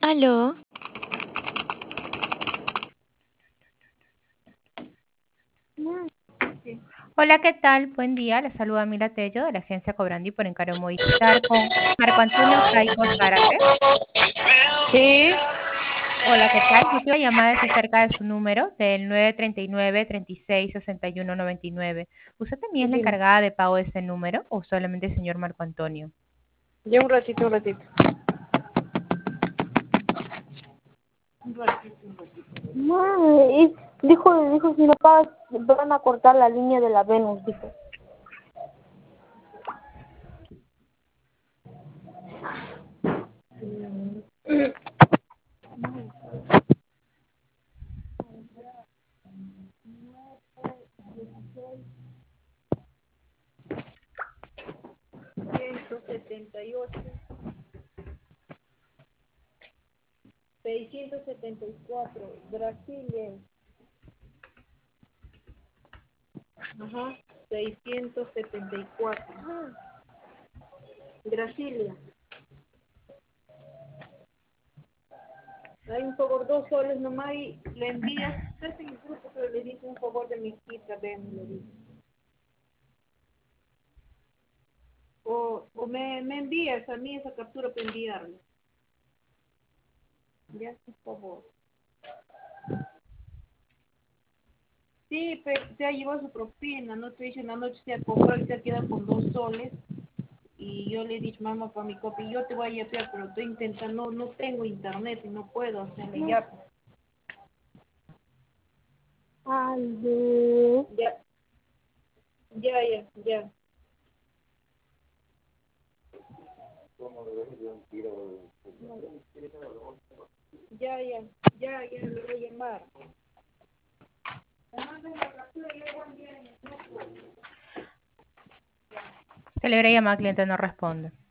Aló, Hola, ¿qué tal? Buen día. Les saluda Mila Tello de la agencia Cobrandi por Encargo Digital con Marco Antonio Caico Zárate. Sí, Hola, ¿qué tal? Motivo de llamada es acerca de su número del 939-36-6199. ¿Usted también es la dime. encargada de pago de ese número o solamente el señor Marco Antonio? Ya un ratito, un ratito. Dijo, si no pagas, van a cortar la línea de la Venus, dijo. Brasilia. Ajá, 674. Brasilia. Hay un favor, 2 soles nomás y le envías. Estás en el grupo, pero le dice un favor de mi hijita, ven, le dice. O me envías a mí esa captura para enviarle. Ya, por favor. Sí, pero se ha llevado su propina, no te dice una noche se ha cobrado y se ha quedado con 2 soles. Y yo le he dicho, mamá, para mi copia, yo te voy a llevar, pero estoy intentando, no tengo internet y no puedo hacerle ya. Aldo. Ya, ya. Ya, le voy a llamar. Celebré llamada, cliente no responde.